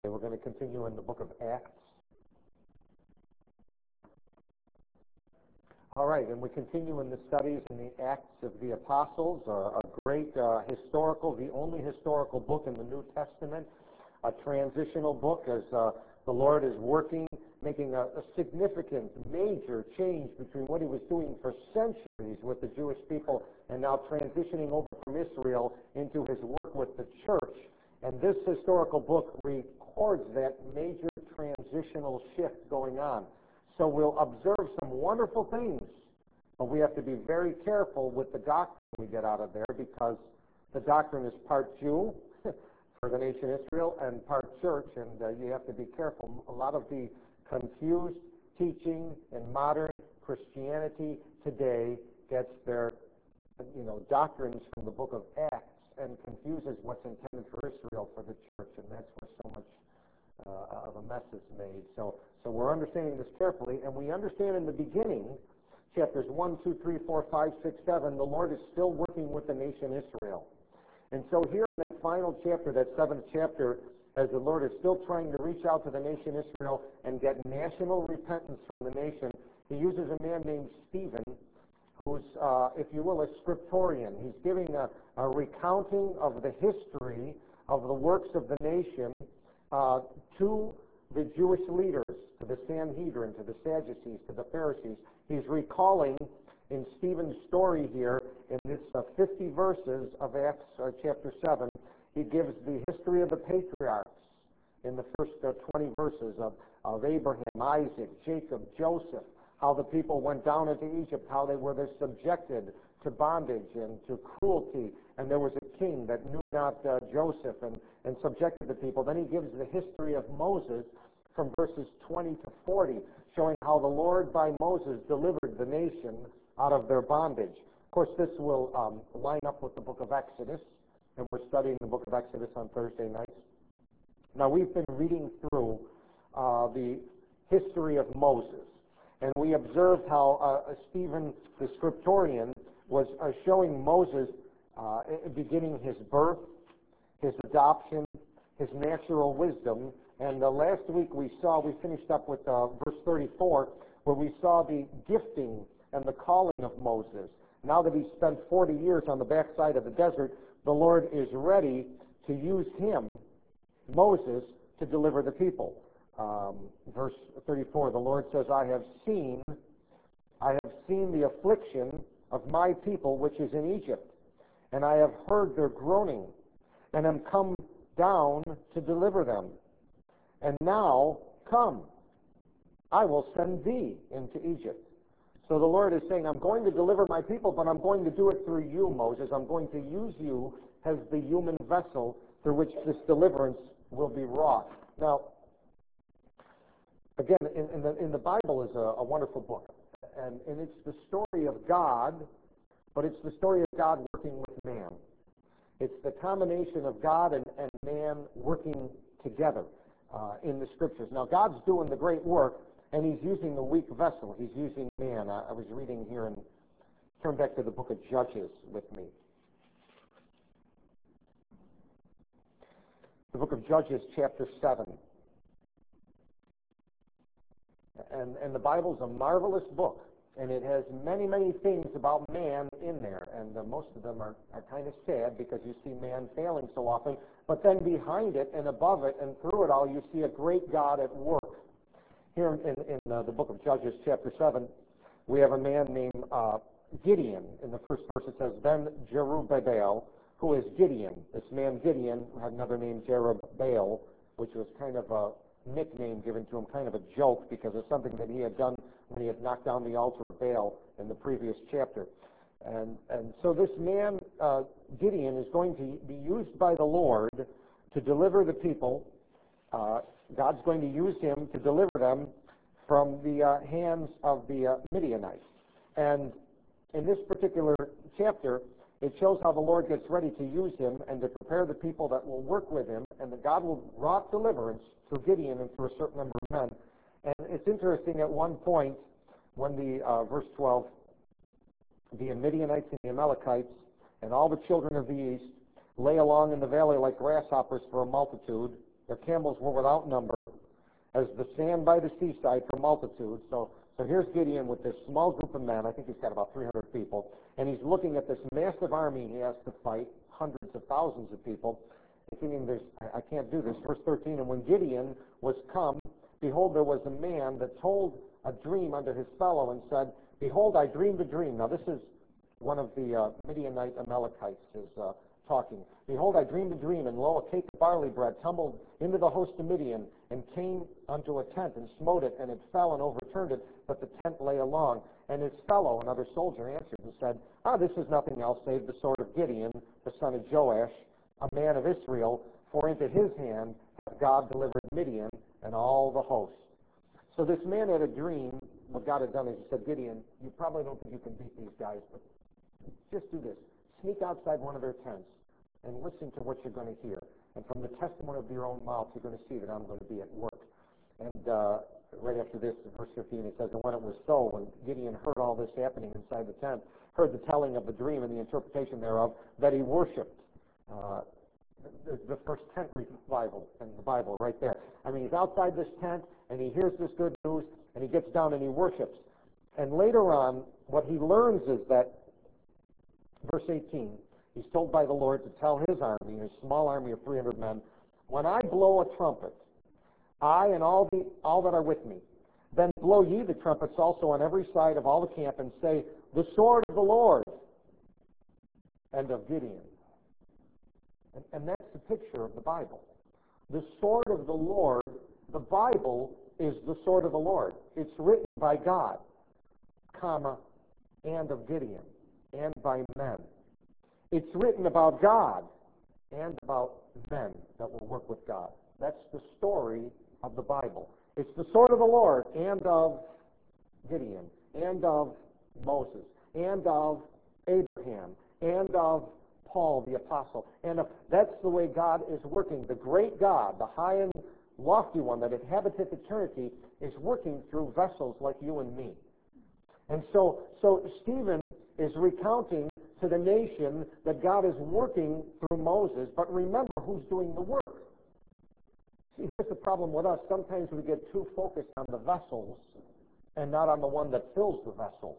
Okay, we're going to continue in the book of Acts. All right, and we continue in the studies in the Acts of the Apostles, a great the only historical book in the New Testament, a transitional book as the Lord is working, making a significant, major change between what he was doing for centuries with the Jewish people and now transitioning over from Israel into his work with the church. And this historical book records that major transitional shift going on. So we'll observe some wonderful things, but we have to be very careful with the doctrine we get out of there, because the doctrine is part Jew for the nation Israel and part church, and you have to be careful. A lot of the confused teaching in modern Christianity today gets their doctrines from the book of Acts and confuses what's intended for Israel for the church, and that's where so much of a mess is made. So we're understanding this carefully, and we understand in the beginning, chapters 1, 2, 3, 4, 5, 6, 7, the Lord is still working with the nation Israel. And so here in that final chapter, that seventh chapter, as the Lord is still trying to reach out to the nation Israel and get national repentance from the nation, he uses a man named Stephen, who's, if you will, a scriptorian. He's giving a recounting of the history of the works of the nation to the Jewish leaders, to the Sanhedrin, to the Sadducees, to the Pharisees. He's recalling in Stephen's story here, in this 50 verses of Acts chapter 7, he gives the history of the patriarchs in the first 20 verses of Abraham, Isaac, Jacob, Joseph, how the people went down into Egypt, how they were subjected to bondage and to cruelty, and there was a king that knew not Joseph and subjected the people. Then he gives the history of Moses from verses 20 to 40, showing how the Lord by Moses delivered the nation out of their bondage. Of course, this will line up with the book of Exodus, and we're studying the book of Exodus on Thursday nights. Now, we've been reading through the history of Moses, and we observed how Stephen, the scriptorian, was showing Moses beginning his birth, his adoption, his natural wisdom. And last week we finished up with verse 34, where we saw the gifting and the calling of Moses. Now that he's spent 40 years on the backside of the desert, the Lord is ready to use him, Moses, to deliver the people. Verse 34, the Lord says, I have seen the affliction of my people which is in Egypt, and I have heard their groaning, and am come down to deliver them. And now, come, I will send thee into Egypt. So the Lord is saying, I'm going to deliver my people, but I'm going to do it through you, Moses. I'm going to use you as the human vessel through which this deliverance will be wrought. Now, again, in the Bible is a wonderful book, and it's the story of God, but it's the story of God working with man. It's the combination of God and man working together in the Scriptures. Now, God's doing the great work, and he's using the weak vessel. He's using man. I was reading here, and turn back to the book of Judges with me. The book of Judges, chapter 7. And the Bible's a marvelous book, and it has many, many things about man in there, and most of them are kind of sad because you see man failing so often, but then behind it and above it and through it all, you see a great God at work. Here in the book of Judges, chapter 7, we have a man named Gideon. In the first verse it says, Then Jerubbaal, who is Gideon. This man Gideon had another name, Jerubbaal, which was kind of a nickname given to him, kind of a joke, because of something that he had done when he had knocked down the altar of Baal in the previous chapter. And so this man, Gideon, is going to be used by the Lord to deliver the people. God's going to use him to deliver them from the hands of the Midianites. And in this particular chapter, it shows how the Lord gets ready to use him and to prepare the people that will work with him, and that God will wrought deliverance through Gideon and through a certain number of men. And it's interesting at one point when the, verse 12, the Midianites and the Amalekites and all the children of the east lay along in the valley like grasshoppers for a multitude, Their camels were without number, as the sand by the seaside for multitude. So here's Gideon with this small group of men. I think he's got about 300 people. And he's looking at this massive army he has to fight, hundreds of thousands of people. And thinking, I can't do this. Verse 13, and when Gideon was come, behold, there was a man that told a dream unto his fellow and said, behold, I dreamed a dream. Now, this is one of the Midianite Amalekites is talking. Behold, I dreamed a dream, and lo, a cake of barley bread tumbled into the host of Midian, and came unto a tent, and smote it, and it fell and overturned it, but the tent lay along. And his fellow, another soldier, answered and said, this is nothing else save the sword of Gideon, the son of Joash, a man of Israel, for into his hand hath God delivered Midian and all the host. So this man had a dream. What God had done is he said, Gideon, you probably don't think you can beat these guys, but just do this. Sneak outside one of their tents and listen to what you're going to hear. And from the testimony of your own mouth, you're going to see that I'm going to be at work. And right after this, in verse 15, it says, and when it was so, when Gideon heard all this happening inside the tent, heard the telling of the dream and the interpretation thereof, that he worshipped. The first tent revival in the Bible right there. I mean, he's outside this tent, and he hears this good news, and he gets down and he worships. And later on, what he learns is that, verse 18, he's told by the Lord to tell his army, his small army of 300 men, when I blow a trumpet, I and all that are with me, then blow ye the trumpets also on every side of all the camp, and say, the sword of the Lord and of Gideon. And that's the picture of the Bible. The sword of the Lord, the Bible is the sword of the Lord. It's written by God, comma, and of Gideon, and by men. It's written about God and about men that will work with God. That's the story of the Bible. It's the sword of the Lord and of Gideon, and of Moses, and of Abraham, and of Paul the apostle. And that's the way God is working. The great God, the high and lofty one that inhabiteth eternity, is working through vessels like you and me. And so Stephen is recounting to the nation that God is working through Moses, but remember who's doing the work. See, here's the problem with us. Sometimes we get too focused on the vessels and not on the one that fills the vessels.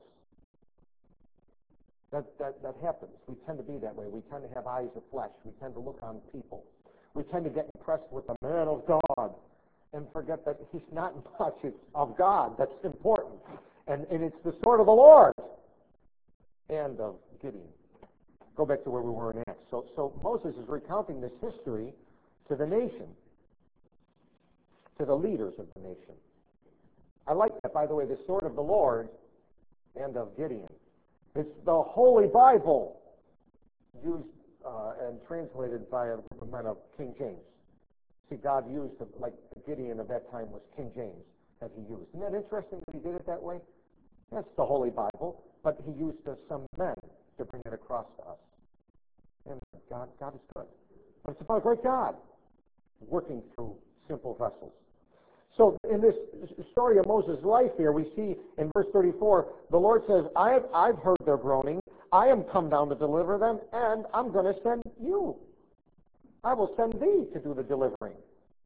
That happens. We tend to be that way. We tend to have eyes of flesh. We tend to look on people. We tend to get impressed with the man of God and forget that he's not much of God that's important. And it's the sword of the Lord and of Gideon. Go back to where we were in Acts. So Moses is recounting this history to the nation, to the leaders of the nation. I like that, by the way, the sword of the Lord and of Gideon. It's the Holy Bible used and translated by a group of men of King James. See, God used, like Gideon of that time was King James that he used. Isn't that interesting that he did it that way? That's the Holy Bible, but he used some men to bring it across to us. And God is good. But it's about a great God working through simple vessels. So in this story of Moses' life here, we see in verse 34, the Lord says, I've heard their groaning. I am come down to deliver them, and I'm going to send you. I will send thee to do the delivering.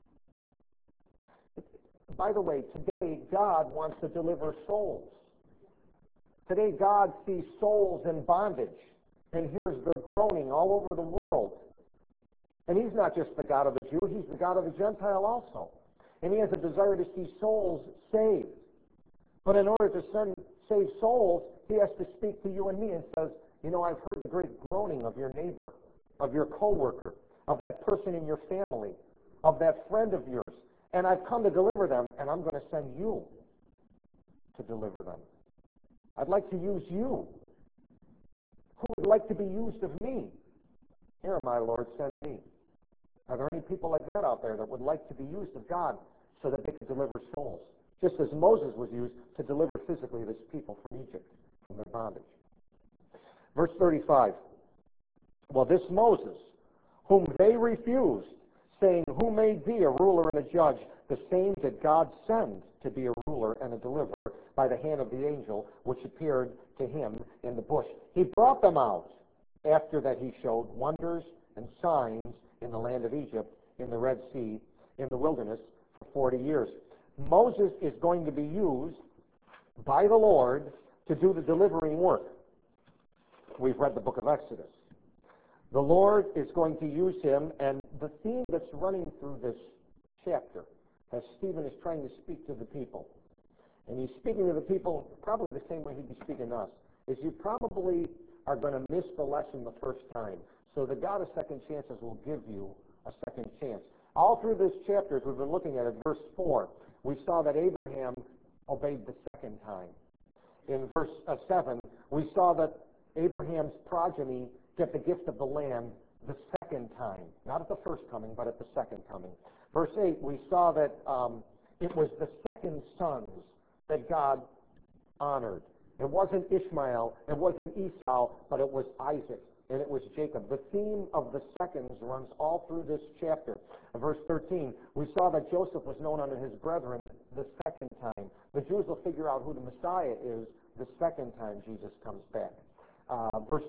By the way, today God wants to deliver souls. Today God sees souls in bondage and hears their groaning all over the world. And he's not just the God of the Jew, he's the God of the Gentile also. And he has a desire to see souls saved. But in order to save souls, he has to speak to you and me and says, you know, I've heard the great groaning of your neighbor, of your coworker, of that person in your family, of that friend of yours. And I've come to deliver them, and I'm going to send you to deliver them. I'd like to use you. Who would like to be used of me? Here, my Lord, send me. Are there any people like that out there that would like to be used of God so that they could deliver souls? Just as Moses was used to deliver physically this people from Egypt, from their bondage. Verse 35. Well, this Moses, whom they refused, saying, who made thee a ruler and a judge? The same did God send to be a ruler and a deliverer by the hand of the angel which appeared to him in the bush. He brought them out after that he showed wonders and signs in the land of Egypt, in the Red Sea, in the wilderness for 40 years. Moses is going to be used by the Lord to do the delivering work. We've read the book of Exodus. The Lord is going to use him, and the theme that's running through this chapter, as Stephen is trying to speak to the people, and he's speaking to the people probably the same way he'd be speaking to us, is you probably are going to miss the lesson the first time. So the God of second chances will give you a second chance. All through this chapter, as we've been looking at it, verse 4, we saw that Abraham obeyed the second time. In verse 7, we saw that Abraham's progeny get the gift of the land the second time. Not at the first coming, but at the second coming. Verse 8, we saw that it was the second sons that God honored. It wasn't Ishmael, it wasn't Esau, but it was Isaac, and it was Jacob. The theme of the seconds runs all through this chapter. Verse 13, we saw that Joseph was known unto his brethren the second time. The Jews will figure out who the Messiah is the second time Jesus comes back. Verse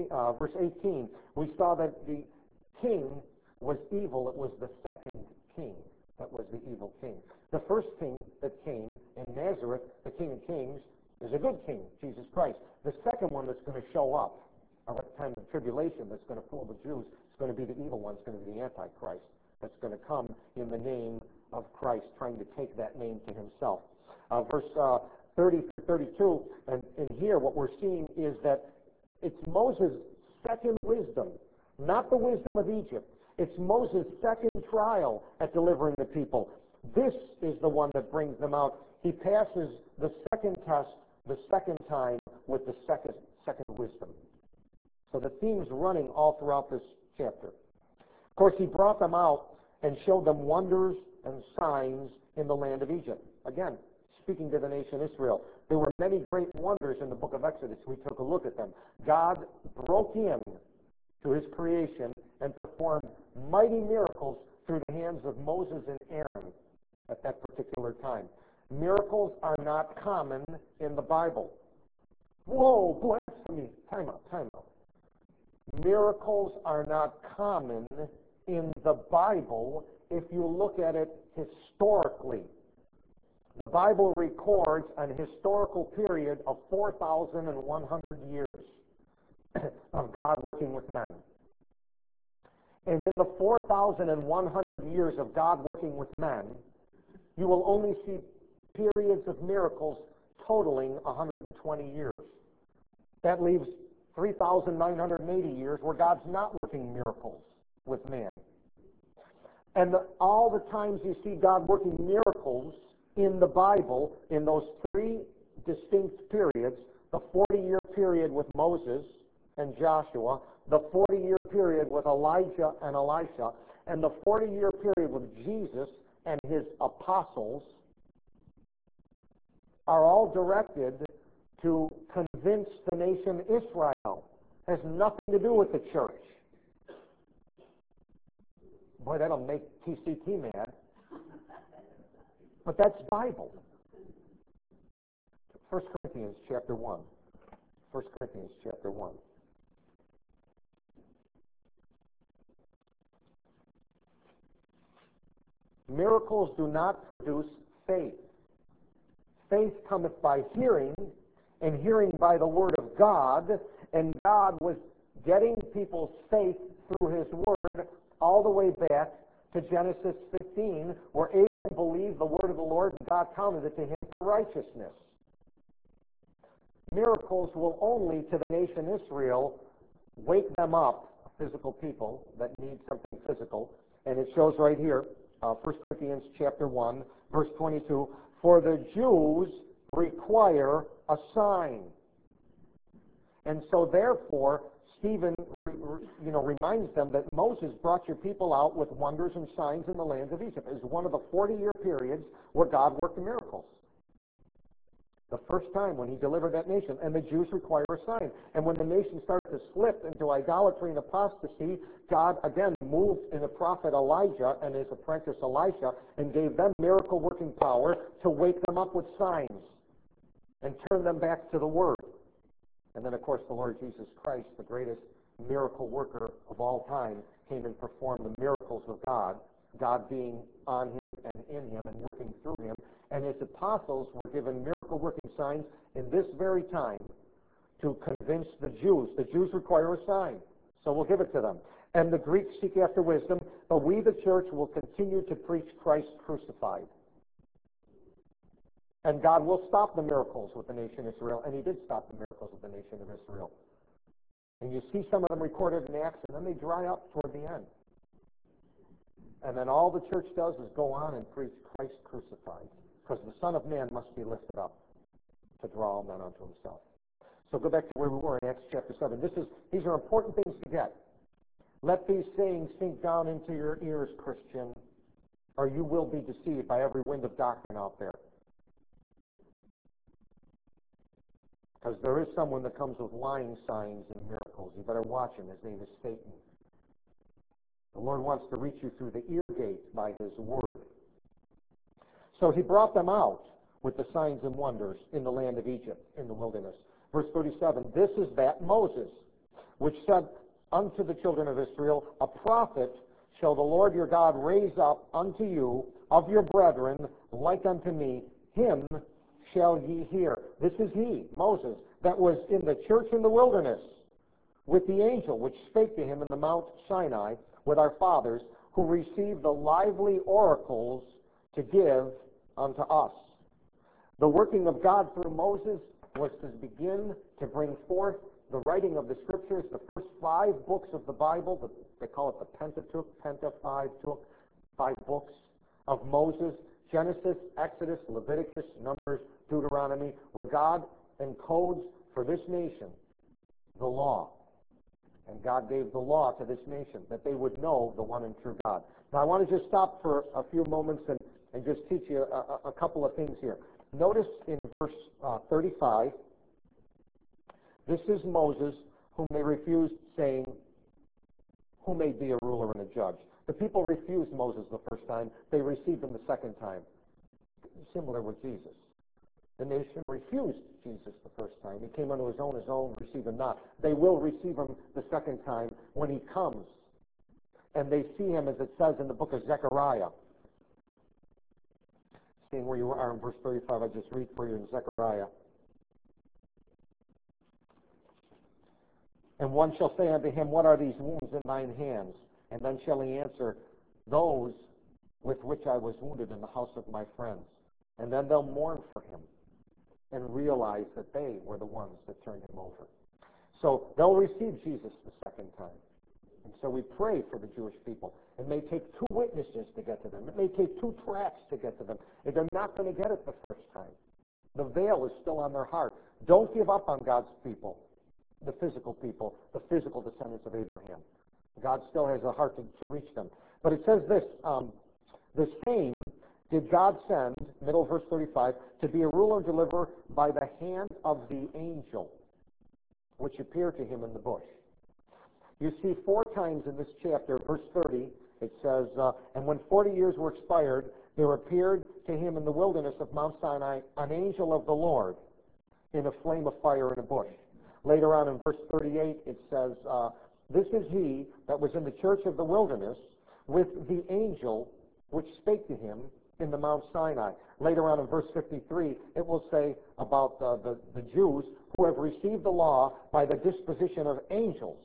18, we saw that the king was evil. It was the second king that was the evil king. The first king that came in Nazareth, the King of Kings, is a good king, Jesus Christ. The second one that's going to show up at the time of tribulation that's going to fool the Jews is going to be the evil one. It's going to be the Antichrist that's going to come in the name of Christ, trying to take that name to himself. Verse 30 through 32, and here what we're seeing is that it's Moses' second wisdom, not the wisdom of Egypt. It's Moses' second trial at delivering the people. This is the one that brings them out. He passes the second test the second time with the second wisdom. So the theme's running all throughout this chapter. Of course, he brought them out and showed them wonders and signs in the land of Egypt. Again, speaking to the nation Israel. There were many great wonders in the book of Exodus. We took a look at them. God broke in to his creation and performed mighty miracles through the hands of Moses and Aaron at that particular time. Miracles are not common in the Bible. Whoa, blasphemy. Time out. Miracles are not common in the Bible if you look at it historically. The Bible records an historical period of 4,100 years of God working with men. And in the 4,100 years of God working with men, you will only see periods of miracles totaling 120 years. That leaves 3,980 years where God's not working miracles with man. And all the times you see God working miracles in the Bible, in those three distinct periods, the 40-year period with Moses and Joshua, the 40-year period with Elijah and Elisha, and the 40-year period with Jesus and his apostles, are all directed to convince the nation Israel. Has nothing to do with the church. Boy, that'll make TCT mad. But that's Bible. 1 Corinthians chapter 1. 1 Corinthians chapter 1. Miracles do not produce faith. Faith cometh by hearing, and hearing by the word of God, and God was getting people's faith through his word all the way back to Genesis 15, where Abraham believed the word of the Lord, and God counted it to him for righteousness. Miracles will only, to the nation Israel, wake them up, physical people that need something physical, and it shows right here, 1 Corinthians chapter 1, verse 22, for the Jews require a sign. And so therefore, Stephen reminds them that Moses brought your people out with wonders and signs in the land of Egypt. It was one of the 40-year periods where God worked miracles. The first time when he delivered that nation, and the Jews require a sign. And when the nation started to slip into idolatry and apostasy, God again moved in the prophet Elijah and his apprentice Elisha and gave them miracle-working power to wake them up with signs and turn them back to the Word. And then, of course, the Lord Jesus Christ, the greatest miracle worker of all time, came and performed the miracles of God God being on him and in him and working through him. And his apostles were given miracle-working signs in this very time to convince the Jews. The Jews require a sign, so we'll give it to them. And the Greeks seek after wisdom, but we, the church, will continue to preach Christ crucified. And God will stop the miracles with the nation Israel, and he did stop the miracles with the nation of Israel. And you see some of them recorded in Acts, and then they dry up toward the end. And then all the church does is go on and preach Christ crucified, because the Son of Man must be lifted up to draw all men unto himself. So go back to where we were in Acts chapter 7. These are important things to get. Let these sayings sink down into your ears, Christian, or you will be deceived by every wind of doctrine out there. Because there is someone that comes with lying signs and miracles. You better watch him. His name is Satan. The Lord wants to reach you through the ear gate by his word. So he brought them out with the signs and wonders in the land of Egypt, in the wilderness. Verse 37, this is that Moses, which said unto the children of Israel, a prophet shall the Lord your God raise up unto you of your brethren, like unto me. Him shall ye hear. This is he, Moses, that was in the church in the wilderness with the angel which spake to him in the Mount Sinai with our fathers, who received the lively oracles to give unto us. The working of God through Moses was to begin to bring forth the writing of the Scriptures, the first 5 books of the Bible. They call it the Pentateuch, five books of Moses: Genesis, Exodus, Leviticus, Numbers, Deuteronomy, where God encodes for this nation the law. And God gave the law to this nation, that they would know the one and true God. Now I want to just stop for a few moments and just teach you a couple of things here. Notice in verse 35, this is Moses, whom they refused, saying, who may be a ruler and a judge? The people refused Moses the first time. They received him the second time. Similar with Jesus. The nation refused Jesus the first time. He came unto his own received him not. They will receive him the second time when he comes. And they see him, as it says in the book of Zechariah. Seeing where you are in verse 35, I just read for you in Zechariah. And one shall say unto him, what are these wounds in thine hands? And then shall he answer, those with which I was wounded in the house of my friends. And then they'll mourn for him and realize that they were the ones that turned him over. So they'll receive Jesus the second time. And so we pray for the Jewish people. It may take 2 witnesses to get to them. It may take 2 tracts to get to them. If they're not going to get it the first time, the veil is still on their heart. Don't give up on God's people, the physical descendants of Abraham. God still has a heart to reach them. But it says this, the same did God send, middle of verse 35, to be a ruler and deliverer by the hand of the angel, which appeared to him in the bush. You see 4 times in this chapter, verse 30, it says, and when 40 years were expired, there appeared to him in the wilderness of Mount Sinai an angel of the Lord in a flame of fire in a bush. Later on in verse 38, it says, this is he that was in the church of the wilderness with the angel which spake to him in the Mount Sinai. Later on in verse 53, it will say about the Jews who have received the law by the disposition of angels.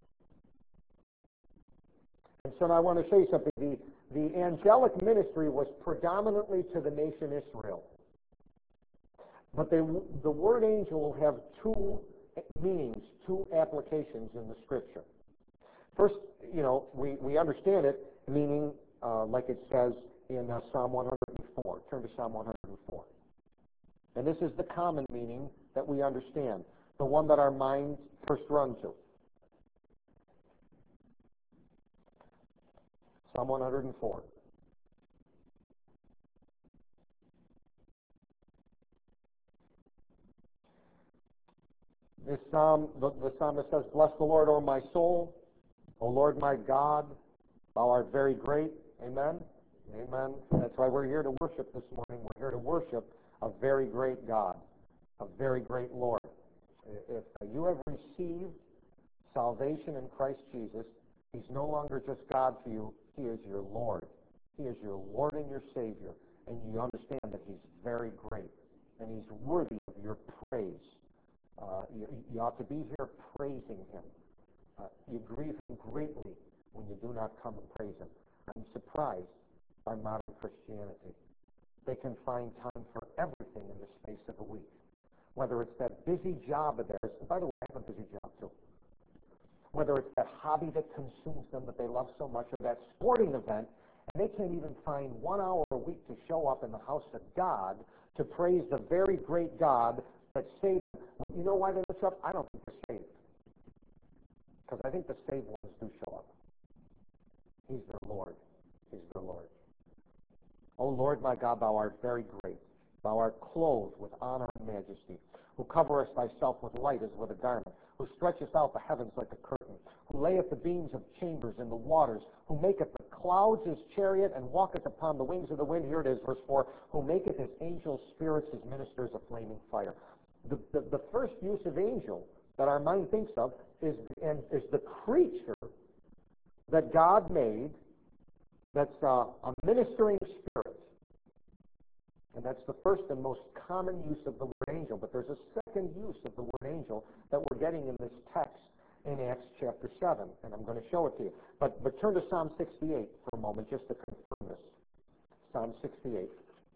And so now I want to show you something. The angelic ministry was predominantly to the nation Israel. But the word angel will have 2 meanings, 2 applications in the Scripture. First, we understand it, meaning like it says in Psalm 104. Turn to Psalm 104. And this is the common meaning that we understand, the one that our minds first run to. Psalm 104. This psalm, the psalmist says, bless the Lord, O my soul. O Lord my God, thou art very great. Amen? Amen. That's why we're here to worship this morning. We're here to worship a very great God, a very great Lord. If you have received salvation in Christ Jesus, he's no longer just God for you. He is your Lord. He is your Lord and your Savior, and you understand that He's very great, and He's worthy of your praise. You ought to be here praising Him. You grieve Him greatly when you do not come and praise Him. I'm surprised by modern Christianity. They can find time for everything in the space of a week. Whether it's that busy job of theirs, and by the way, I have a busy job too. Whether it's that hobby that consumes them that they love so much, or that sporting event, and they can't even find 1 hour a week to show up in the house of God to praise the very great God that saved them. You know why they don't show up? I don't think they're saved. Because I think the saved ones do show up. He's their Lord. He's their Lord. O Lord my God, thou art very great. Thou art clothed with honor and majesty, who coverest thyself with light as with a garment, who stretchest out the heavens like a curtain, who layeth the beams of chambers in the waters, who maketh the clouds his chariot, and walketh upon the wings of the wind. Here it is, verse 4, who maketh his angels spirits, his ministers a flaming fire. The first use of angel that our mind thinks of is the creature that God made that's a ministering spirit. And that's the first and most common use of the word angel. But there's a second use of the word angel that we're getting in this text in Acts chapter 7. And I'm going to show it to you. But turn to Psalm 68 for a moment just to confirm this. Psalm 68.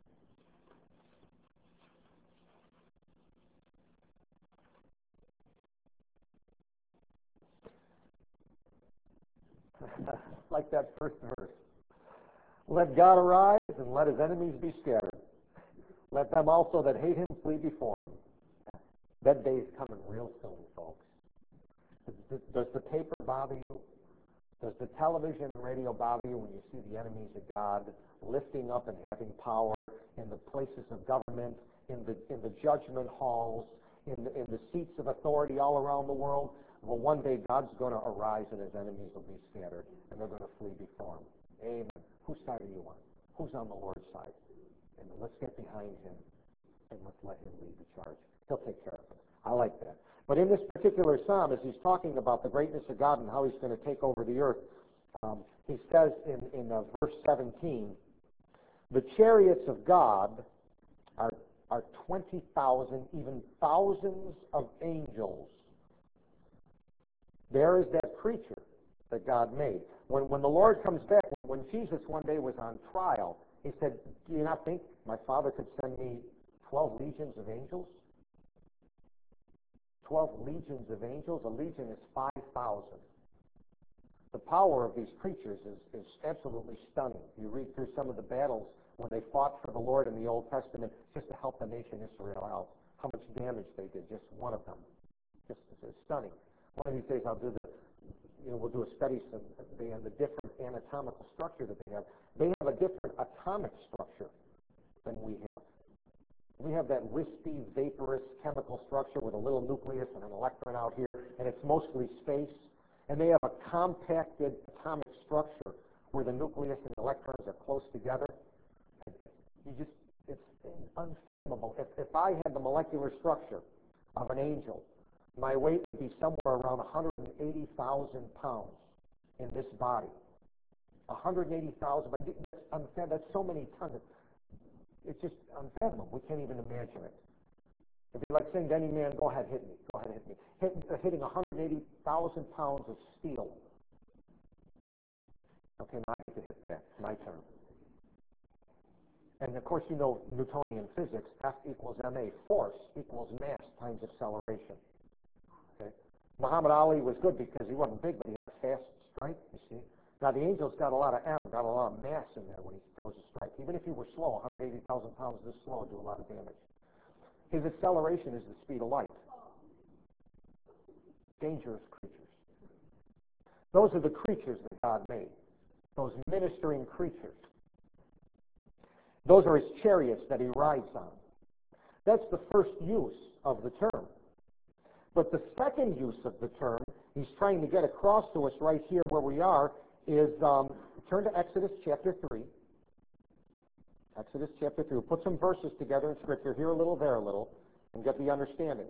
Like that first verse. Let God arise and let his enemies be scattered. Let them also that hate him flee before him. That day's coming real soon, folks. Does the paper bother you? Does the television and radio bother you when you see the enemies of God lifting up and having power in the places of government, in the judgment halls, in the seats of authority all around the world? Well, one day God's going to arise and his enemies will be scattered, and they're going to flee before him. Amen. Whose side are you on? Who's on the Lord's side? And let's get behind him, and let's let him lead the charge. He'll take care of it. I like that. But in this particular psalm, as he's talking about the greatness of God and how he's going to take over the earth, he says in verse 17, the chariots of God are 20,000, even thousands of angels. There is that creature that God made. When the Lord comes back, when Jesus one day was on trial, he said, do you not think my Father could send me 12 legions of angels? 12 legions of angels. A legion is 5,000. The power of these creatures is absolutely stunning. You read through some of the battles when they fought for the Lord in the Old Testament just to help the nation Israel out, how much damage they did, just one of them. Just it's stunning. One of these days we'll do a study on the different anatomical structure that they have. They have a different atomic structure than we have. We have that wispy, vaporous chemical structure with a little nucleus and an electron out here, and it's mostly space. And they have a compacted atomic structure where the nucleus and the electrons are close together. It's unfathomable. If I had the molecular structure of an angel, my weight would be somewhere around 180,000 pounds in this body. 180,000, that's so many tons. It's just unfathomable. We can't even imagine it. It'd be like saying to any man, go ahead, hit me. Go ahead, hit me. Hitting 180,000 pounds of steel. Okay, now I get to hit that. My turn. And of course, you know Newtonian physics, F equals ma. Force equals mass times acceleration. Okay? Muhammad Ali was good because he wasn't big, but he had a fast strike, you see. Now, the angel's got a lot of mass in there when he throws a strike. Even if he were slow, 180,000 pounds this slow would do a lot of damage. His acceleration is the speed of light. Dangerous creatures. Those are the creatures that God made. Those ministering creatures. Those are his chariots that he rides on. That's the first use of the term. But the second use of the term he's trying to get across to us right here where we are is, turn to Exodus chapter 3. Exodus chapter 3. We'll put some verses together in Scripture, here a little, there a little, and get the understanding.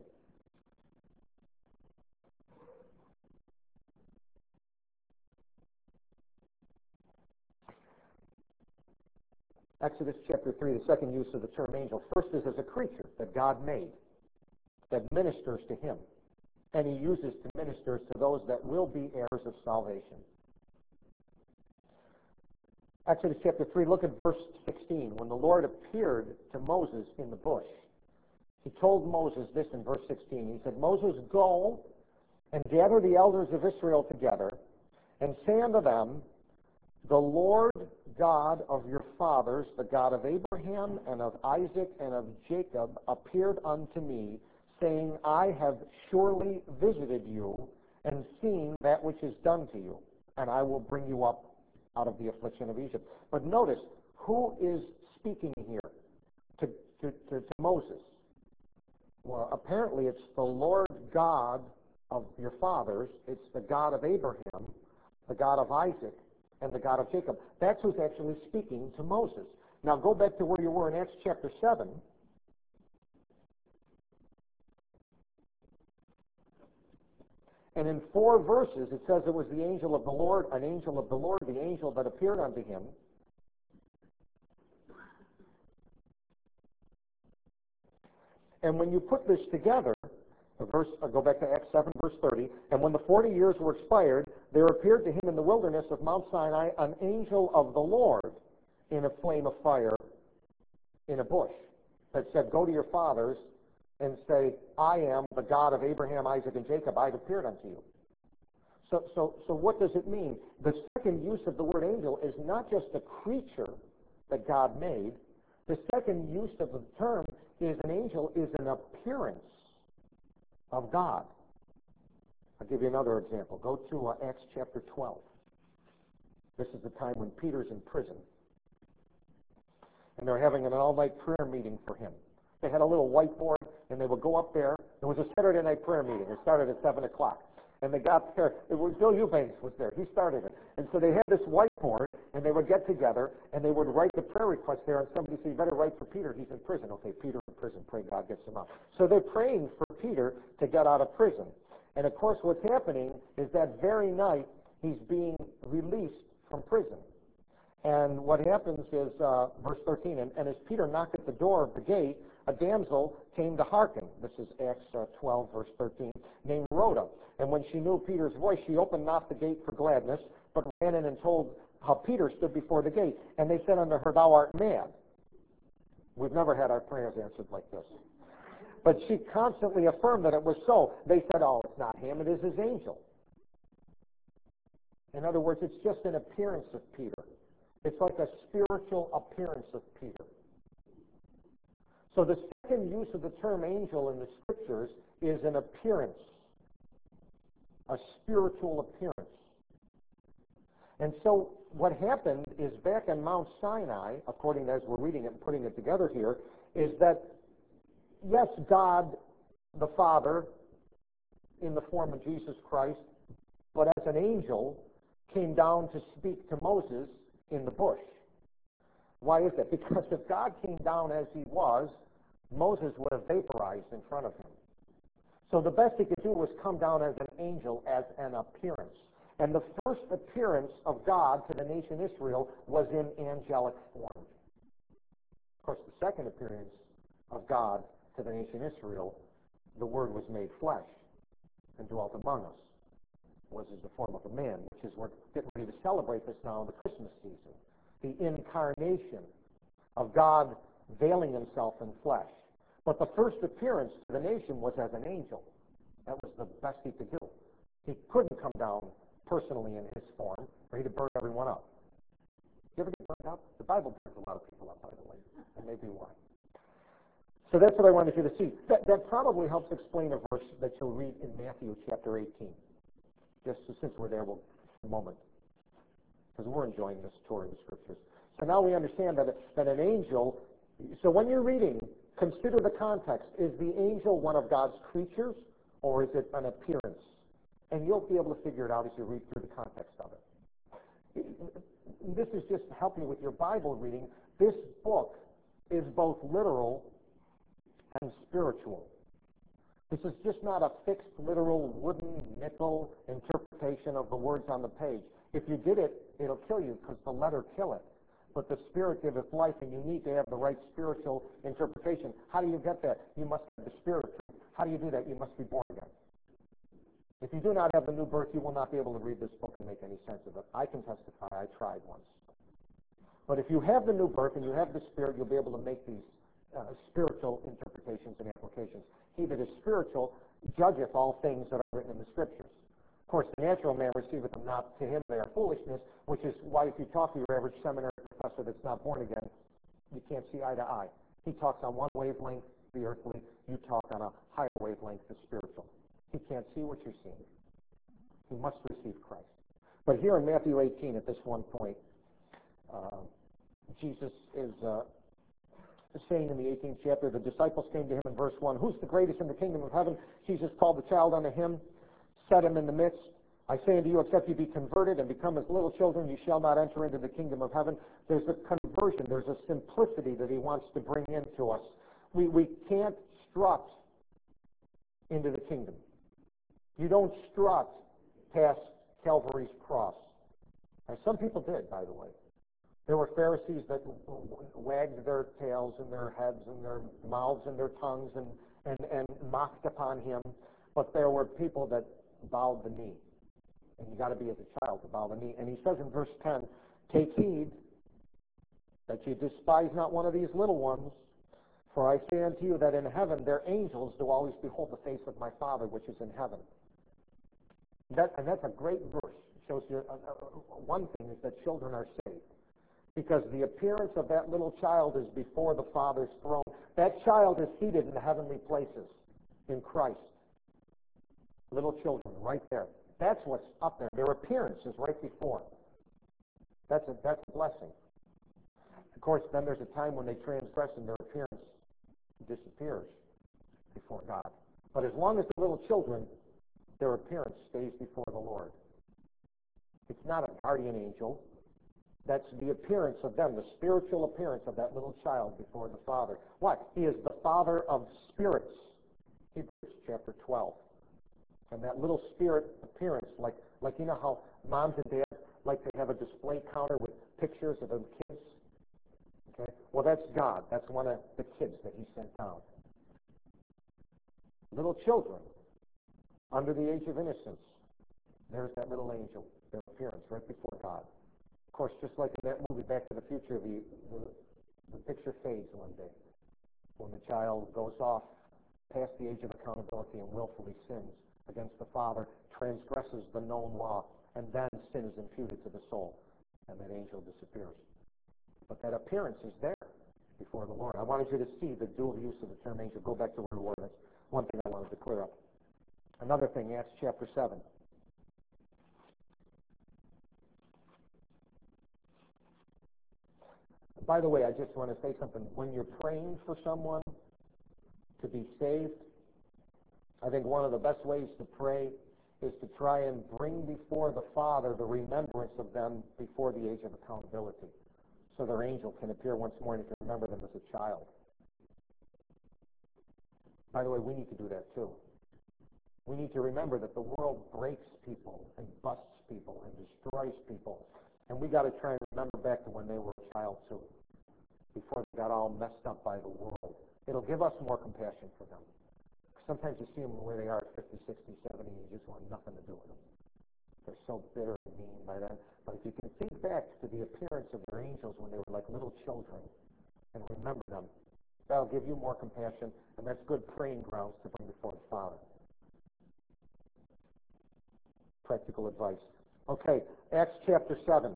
Exodus chapter 3, the second use of the term angel. First is as a creature that God made, that ministers to him. And he uses to minister to those that will be heirs of salvation. Exodus chapter 3, look at verse 16. When the Lord appeared to Moses in the bush, he told Moses this in verse 16. He said, Moses, go and gather the elders of Israel together, and say unto them, the Lord God of your fathers, the God of Abraham and of Isaac and of Jacob, appeared unto me, saying, I have surely visited you and seen that which is done to you, and I will bring you up out of the affliction of Egypt. But notice, who is speaking here to Moses? Well, apparently it's the Lord God of your fathers. It's the God of Abraham, the God of Isaac, and the God of Jacob. That's who's actually speaking to Moses. Now go back to where you were in Acts chapter 7. And in 4 verses, it says it was the angel of the Lord, an angel of the Lord, the angel that appeared unto him. And when you put this together, go back to Acts 7, verse 30, and when the 40 years were expired, there appeared to him in the wilderness of Mount Sinai an angel of the Lord in a flame of fire in a bush that said, go to your fathers and say, I am the God of Abraham, Isaac, and Jacob. I've appeared unto you. So what does it mean? The second use of the word angel is not just a creature that God made. The second use of the term is an angel is an appearance of God. I'll give you another example. Go to Acts chapter 12. This is the time when Peter's in prison. And they're having an all-night prayer meeting for him. They had a little whiteboard, and they would go up there. It was a Saturday night prayer meeting. It started at 7 o'clock. And they got there. It was Bill Eubanks was there. He started it. And so they had this whiteboard, and they would get together, and they would write the prayer request there. And somebody said, you better write for Peter. He's in prison. Okay, Peter in prison. Pray God gets him out. So they're praying for Peter to get out of prison. And, of course, what's happening is that very night he's being released from prison. And what happens is, verse 13, and as Peter knocked at the door of the gate, a damsel came to hearken. This is Acts 12, verse 13, named Rhoda. And when she knew Peter's voice, she opened not the gate for gladness, but ran in and told how Peter stood before the gate. And they said unto her, thou art mad. We've never had our prayers answered like this. But she constantly affirmed that it was so. They said, oh, it's not him, it is his angel. In other words, it's just an appearance of Peter. It's like a spiritual appearance of Peter. So the second use of the term angel in the Scriptures is an appearance, a spiritual appearance. And so what happened is back in Mount Sinai, according to as we're reading it and putting it together here, is that, yes, God the Father, in the form of Jesus Christ, but as an angel, came down to speak to Moses in the bush. Why is that? Because if God came down as he was, Moses would have vaporized in front of him. So the best he could do was come down as an angel, as an appearance. And the first appearance of God to the nation Israel was in angelic form. Of course, the second appearance of God to the nation Israel, the Word was made flesh and dwelt among us. Was in the form of a man, which is we're getting ready to celebrate this now in the Christmas season. The incarnation of God veiling himself in flesh. But the first appearance to the nation was as an angel. That was the best he could do. He couldn't come down personally in his form, or he'd have burned everyone up. You ever get burned up? The Bible burns a lot of people up, by the way. That may be why. So that's what I wanted you to see. That probably helps explain a verse that you'll read in Matthew chapter 18. Just since we're there, we'll a moment, because we're enjoying this tour of the Scriptures. So now we understand that an angel, so when you're reading, consider the context. Is the angel one of God's creatures, or is it an appearance? And you'll be able to figure it out as you read through the context of it. This is just to help you with your Bible reading. This book is both literal and spiritual. This is just not a fixed, literal, wooden, nickel interpretation of the words on the page. If you did it, it'll kill you because the letter kill it. but the Spirit giveth life, and you need to have the right spiritual interpretation. How do you get that? You must have the Spirit of truth. How do you do that? You must be born again. If you do not have the new birth, you will not be able to read this book and make any sense of it. I can testify. I tried once. But if you have the new birth and you have the Spirit, you'll be able to make these spiritual interpretations and applications. He that is spiritual judgeth all things that are written in the Scriptures. Of course, the natural man receiveth them not. To him they are foolishness, which is why if you talk to your average seminary professor that's not born again, you can't see eye to eye. He talks on one wavelength, the earthly. You talk on a higher wavelength, the spiritual. He can't see what you're seeing. He must receive Christ. But here in Matthew 18, at this one point, Jesus is saying in the 18th chapter, the disciples came to him in verse 1, who's the greatest in the kingdom of heaven? Jesus called the child unto him, set him in the midst. I say unto you, except you be converted and become as little children, you shall not enter into the kingdom of heaven. There's a conversion, there's a simplicity that he wants to bring into us. We can't strut into the kingdom. You don't strut past Calvary's cross. And some people did, by the way. There were Pharisees that wagged their tails and their heads and their mouths and their tongues and mocked upon him. But there were people that bowed the knee. And you got to be as a child to bow the knee. And he says in verse 10, take heed that you despise not one of these little ones. For I say unto you that in heaven their angels do always behold the face of my Father which is in heaven. And that's a great verse. It shows you one thing is that children are saved. Because the appearance of that little child is before the Father's throne. That child is seated in the heavenly places in Christ. Little children, right there. That's what's up there. Their appearance is right before. That's a blessing. Of course, then there's a time when they transgress and their appearance disappears before God. But as long as the little children, their appearance stays before the Lord. It's not a guardian angel. That's the appearance of them, the spiritual appearance of that little child before the Father. What? He is the Father of spirits. Hebrews chapter 12. And that little spirit appearance, like you know how moms and dads like to have a display counter with pictures of their kids? Okay? Well, that's God. That's one of the kids that he sent down. Little children, under the age of innocence. There's that little angel, their appearance right before God. Of course, just like in that movie, Back to the Future, the picture fades one day when the child goes off past the age of accountability and willfully sins against the Father, transgresses the known law, and then sin is imputed to the soul, and that angel disappears. But that appearance is there before the Lord. I wanted you to see the dual use of the term angel. Go back to where we were. That's one thing I wanted to clear up. Another thing, Acts chapter 7. By the way, I just want to say something. When you're praying for someone to be saved, I think one of the best ways to pray is to try and bring before the Father the remembrance of them before the age of accountability, so their angel can appear once more and you can remember them as a child. By the way, we need to do that too. We need to remember that the world breaks people and busts people and destroys people. And we got to try and remember back to when they were a child too, before they got all messed up by the world. It'll give us more compassion for them. Sometimes you see them where they are at 50, 60, 70, and you just want nothing to do with them. They're so bitter and mean by then. But if you can think back to the appearance of their angels when they were like little children and remember them, that'll give you more compassion, and that's good praying grounds to bring before the Father. Practical advice. Okay, Acts chapter 7.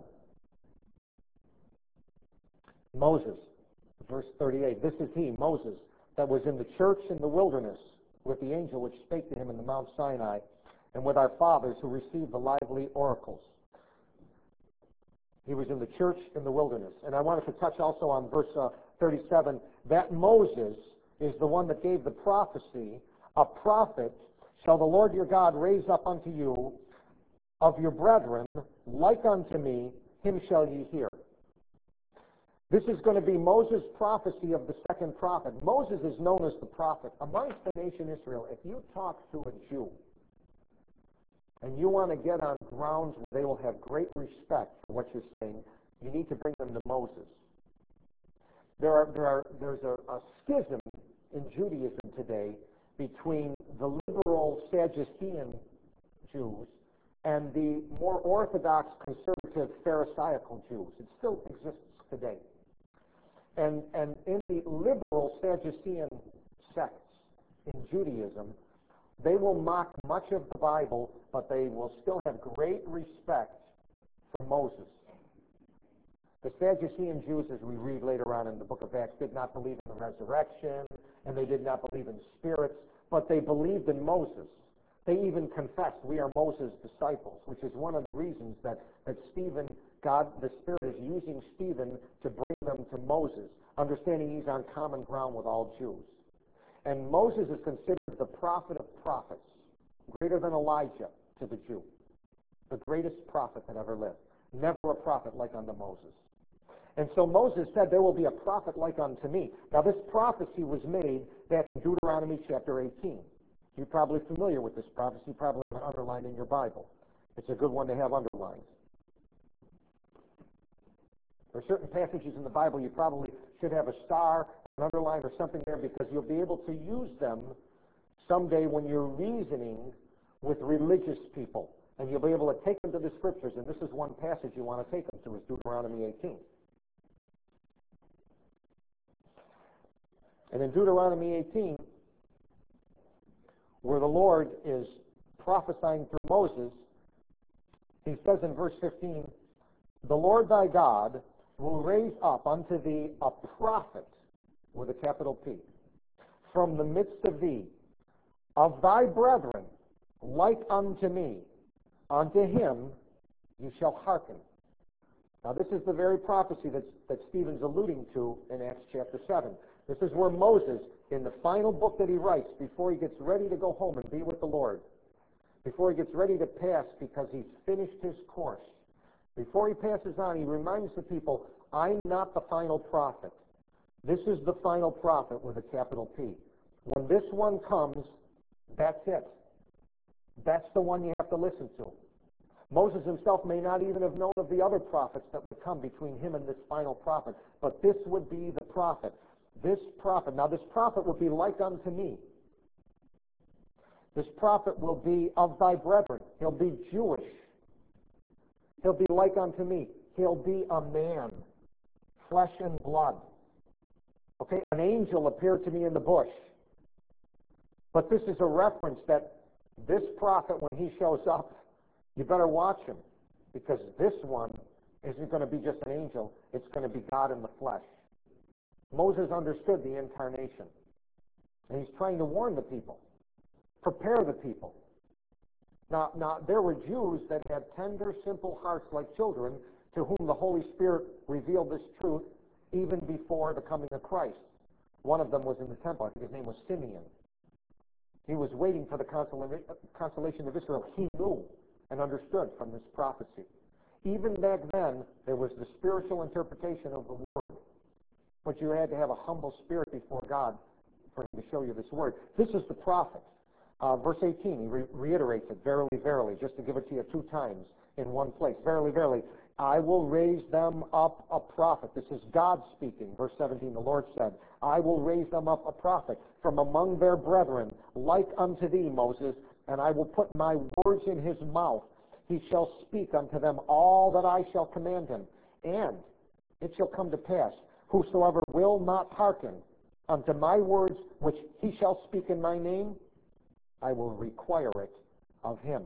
Moses, verse 38. This is he, Moses, that was in the church in the wilderness with the angel which spake to him in the Mount Sinai, and with our fathers who received the lively oracles. He was in the church in the wilderness. And I wanted to touch also on verse 37. That Moses is the one that gave the prophecy, a prophet shall the Lord your God raise up unto you of your brethren, like unto me, him shall ye hear. This is going to be Moses' prophecy of the second prophet. Moses is known as the prophet. Amongst the nation Israel, if you talk to a Jew and you want to get on grounds where they will have great respect for what you're saying, you need to bring them to Moses. There's a schism in Judaism today between the liberal Sadducean Jews and the more orthodox, conservative, Pharisaical Jews. It still exists today. And in the liberal Sadducean sects in Judaism, they will mock much of the Bible, but they will still have great respect for Moses. The Sadducean Jews, as we read later on in the book of Acts, did not believe in the resurrection, and they did not believe in spirits, but they believed in Moses. They even confessed, we are Moses' disciples, which is one of the reasons that Stephen, God, the Spirit, is using Stephen to bring them to Moses, understanding he's on common ground with all Jews. And Moses is considered the prophet of prophets, greater than Elijah to the Jew, the greatest prophet that ever lived. Never a prophet like unto Moses. And so Moses said, there will be a prophet like unto me. Now this prophecy was made back in Deuteronomy chapter 18. You're probably familiar with this prophecy, probably underlined in your Bible. It's a good one to have underlined. There are certain passages in the Bible you probably should have a star, an underline, or something there, because you'll be able to use them someday when you're reasoning with religious people. And you'll be able to take them to the Scriptures, and this is one passage you want to take them to, is Deuteronomy 18. And in Deuteronomy 18, where the Lord is prophesying through Moses, he says in verse 15, the Lord thy God will raise up unto thee a prophet, with a capital P, from the midst of thee, of thy brethren, like unto me. Unto him you shall hearken. Now this is the very prophecy that Stephen's alluding to in Acts chapter 7. This is where Moses, in the final book that he writes, before he gets ready to go home and be with the Lord, before he gets ready to pass because he's finished his course, before he passes on, he reminds the people, I'm not the final prophet. This is the final prophet with a capital P. When this one comes, that's it. That's the one you have to listen to. Moses himself may not even have known of the other prophets that would come between him and this final prophet, but this would be the prophet. This prophet, now this prophet will be like unto me. This prophet will be of thy brethren. He'll be Jewish. He'll be like unto me. He'll be a man, flesh and blood. Okay, an angel appeared to me in the bush. But this is a reference that this prophet, when he shows up, you better watch him, because this one isn't going to be just an angel. It's going to be God in the flesh. Moses understood the incarnation, and he's trying to warn the people, prepare the people. Now, there were Jews that had tender, simple hearts like children, to whom the Holy Spirit revealed this truth even before the coming of Christ. One of them was in the temple. I think his name was Simeon. He was waiting for the consolation of Israel. He knew and understood from this prophecy. Even back then, there was the spiritual interpretation of the word. But you had to have a humble spirit before God for him to show you this word. This is the prophet. Verse 18, he reiterates it, verily, verily, just to give it to you 2 times in one place. Verily, verily, I will raise them up a prophet. This is God speaking. Verse 17, the Lord said, I will raise them up a prophet from among their brethren, like unto thee, Moses, and I will put my words in his mouth. He shall speak unto them all that I shall command him. And it shall come to pass, whosoever will not hearken unto my words, which he shall speak in my name, I will require it of him.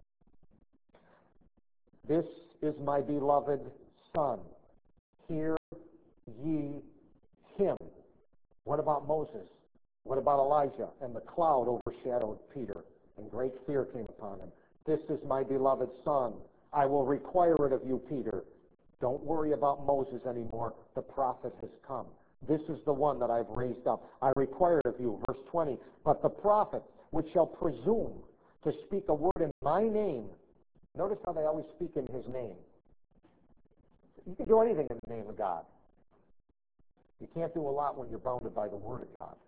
This is my beloved Son. Hear ye him. What about Moses? What about Elijah? And the cloud overshadowed Peter, and great fear came upon him. This is my beloved Son. I will require it of you, Peter. Don't worry about Moses anymore. The prophet has come. This is the one that I've raised up. I require it of you. Verse 20, but the prophet which shall presume to speak a word in my name. Notice how they always speak in his name. You can do anything in the name of God. You can't do a lot when you're bounded by the word of God.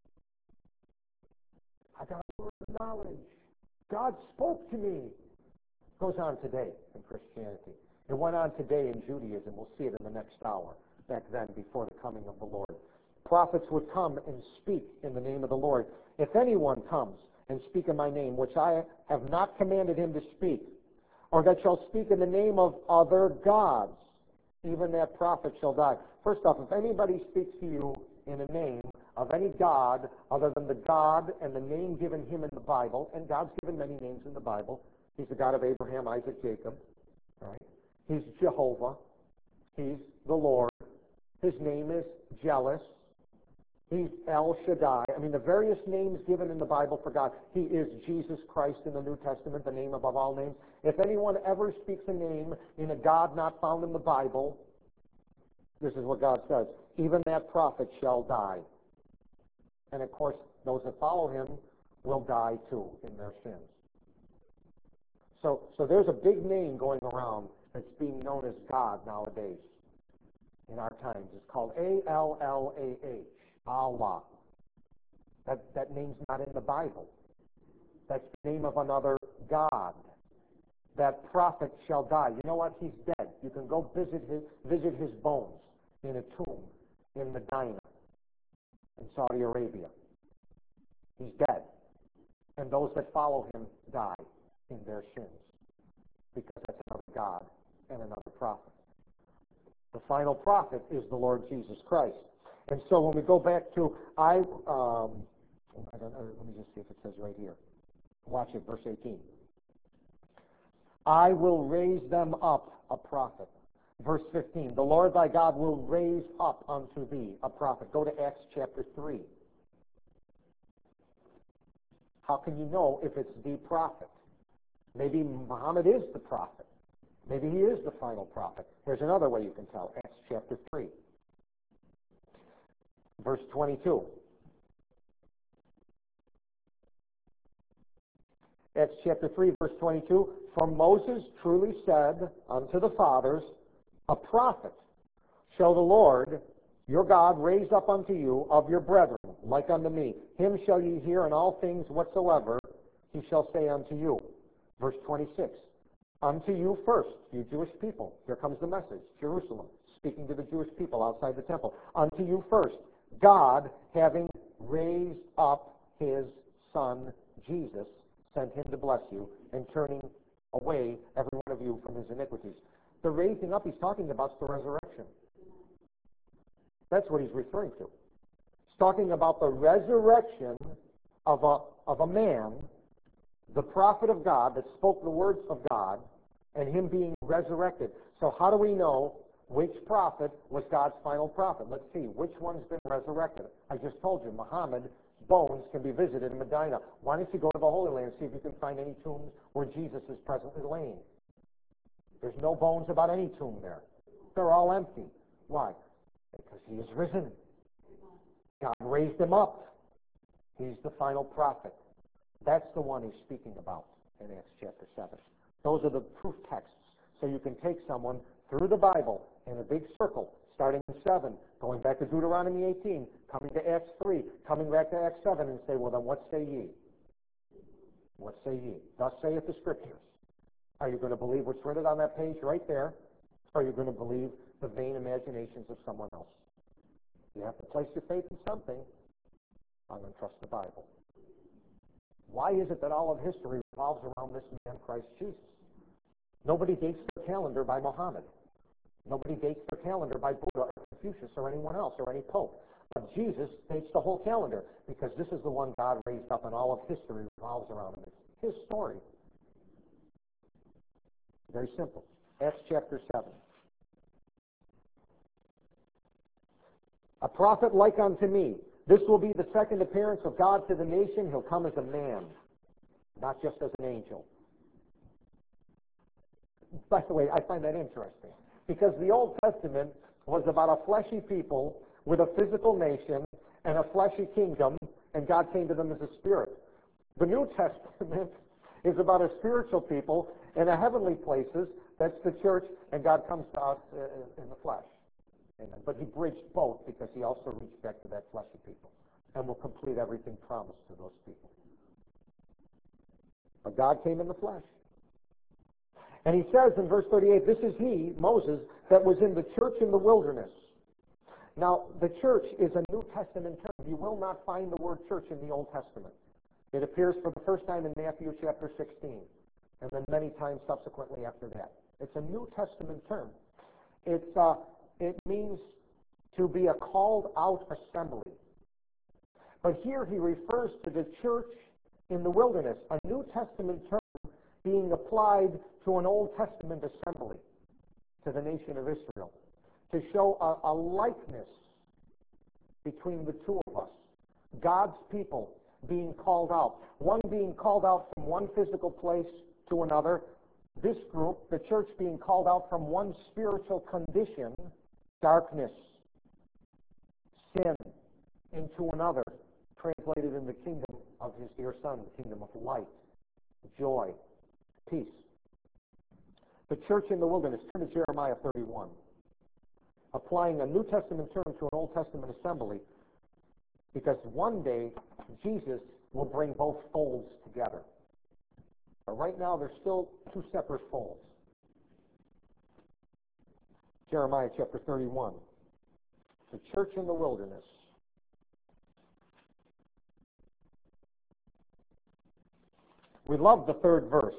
I got a word of knowledge. God spoke to me. Goes on today in Christianity. It went on today in Judaism. We'll see it in the next hour, back then, before the coming of the Lord. Prophets would come and speak in the name of the Lord. If anyone comes and speak in my name, which I have not commanded him to speak, or that shall speak in the name of other gods, even that prophet shall die. First off, if anybody speaks to you in a name of any god other than the God and the name given him in the Bible, and God's given many names in the Bible. He's the God of Abraham, Isaac, Jacob. Right? He's Jehovah. He's the Lord. His name is Jealous. He's El Shaddai. I mean, the various names given in the Bible for God. He is Jesus Christ in the New Testament, the name above all names. If anyone ever speaks a name in a God not found in the Bible, this is what God says: even that prophet shall die. And of course, those that follow him will die too in their sins. So there's a big name going around that's being known as God nowadays in our times. It's called A-L-L-A-H, Allah. That name's not in the Bible. That's the name of another God. That prophet shall die. You know what? He's dead. You can go visit his bones in a tomb in Medina, in Saudi Arabia. He's dead. And those that follow him die in their sins, because that's another God and another prophet. The final prophet is the Lord Jesus Christ. And so when we go back to, let me just see if it says right here. Watch it, verse 18. I will raise them up a prophet. Verse 15, the Lord thy God will raise up unto thee a prophet. Go to Acts chapter 3. How can you know if it's the prophet? Maybe Muhammad is the prophet. Maybe he is the final prophet. Here's another way you can tell. Acts chapter 3. Verse 22. Acts chapter 3, verse 22. For Moses truly said unto the fathers, a prophet shall the Lord your God raise up unto you of your brethren, like unto me. Him shall ye hear in all things whatsoever he shall say unto you. Verse 26. Unto you first, you Jewish people. Here comes the message. Jerusalem, speaking to the Jewish people outside the temple. Unto you first, God, having raised up his Son, Jesus, sent him to bless you, and turning away every one of you from his iniquities. The raising up he's talking about is the resurrection. That's what he's referring to. He's talking about the resurrection of a man, the prophet of God, that spoke the words of God, and him being resurrected. So how do we know which prophet was God's final prophet? Let's see. Which one's been resurrected? I just told you, Muhammad's bones can be visited in Medina. Why don't you go to the Holy Land and see if you can find any tombs where Jesus is presently laying? There's no bones about any tomb there. They're all empty. Why? Because he is risen. God raised him up. He's the final prophet. That's the one he's speaking about in Acts chapter 7. Those are the proof texts. So you can take someone through the Bible in a big circle, starting in 7, going back to Deuteronomy 18, coming to Acts 3, coming back to Acts 7, and say, well, then what say ye? What say ye? Thus saith the Scriptures. Are you going to believe what's written on that page right there? Or are you going to believe the vain imaginations of someone else? You have to place your faith in something. I'm going to trust the Bible. Why is it that all of history revolves around this man, Christ Jesus? Nobody dates their calendar by Muhammad. Nobody dates their calendar by Buddha or Confucius or anyone else or any pope. But Jesus dates the whole calendar because this is the one God raised up and all of history revolves around him. It's his story. Very simple. Acts chapter 7. A prophet like unto me. This will be the second appearance of God to the nation. He'll come as a man, not just as an angel. By the way, I find that interesting because the Old Testament was about a fleshy people with a physical nation and a fleshy kingdom, and God came to them as a spirit. The New Testament is about a spiritual people in the heavenly places. That's the church, and God comes to us in the flesh. Amen. But he bridged both because he also reached back to that fleshy people and will complete everything promised to those people. But God came in the flesh. And he says in verse 38, this is he, Moses, that was in the church in the wilderness. Now, the church is a New Testament term. You will not find the word church in the Old Testament. It appears for the first time in Matthew chapter 16, and then many times subsequently after that. It's a New Testament term. It means to be a called out assembly. But here he refers to the church in the wilderness, a New Testament term being applied to an Old Testament assembly, to the nation of Israel, to show a likeness between the two of us. God's people being called out, one being called out from one physical place to another, this group, the church, being called out from one spiritual condition, darkness, sin, into another, translated in the kingdom of his dear Son, the kingdom of light, joy, peace. The church in the wilderness. Turn to Jeremiah 31. Applying a New Testament term to an Old Testament assembly, because one day Jesus will bring both folds together. But right now they're still two separate folds. Jeremiah chapter 31. The church in the wilderness. We love the third verse.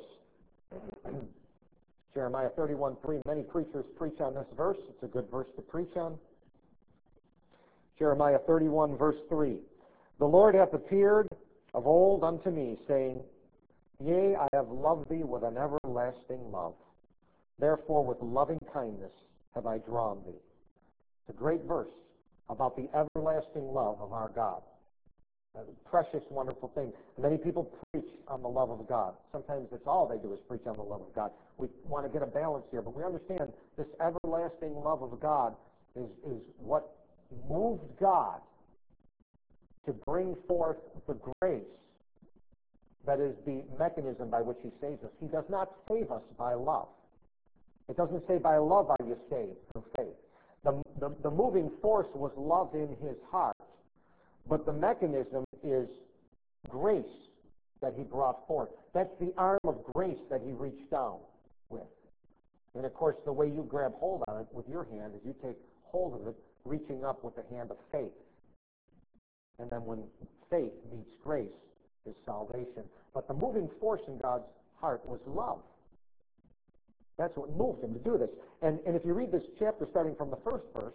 Jeremiah 31:3. Many preachers preach on this verse. It's a good verse to preach on. Jeremiah 31, verse 3. The Lord hath appeared of old unto me, saying, Yea, I have loved thee with an everlasting love. Therefore with loving kindness have I drawn thee. It's a great verse about the everlasting love of our God. A precious, wonderful thing. Many people preach on the love of God. Sometimes that's all they do is preach on the love of God. We want to get a balance here, but we understand this everlasting love of God is what moved God to bring forth the grace that is the mechanism by which he saves us. He does not save us by love. It doesn't say by love are you saved through faith. The moving force was love in his heart, but the mechanism is grace that he brought forth. That's the arm of grace that he reached down with. And of course, the way you grab hold on it with your hand is you take hold of it, reaching up with the hand of faith. And then when faith meets grace, is salvation. But the moving force in God's heart was love. That's what moved him to do this. And if you read this chapter starting from the first verse,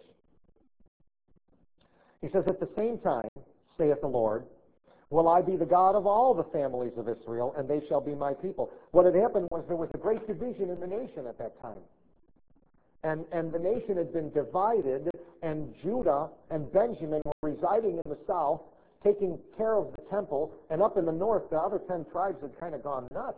he says, At the same time, saith the Lord, will I be the God of all the families of Israel, and they shall be my people. What had happened was there was a great division in the nation at that time. And the nation had been divided, and Judah and Benjamin were residing in the south, taking care of the temple, and up in the north, the other 10 tribes had kind of gone nuts.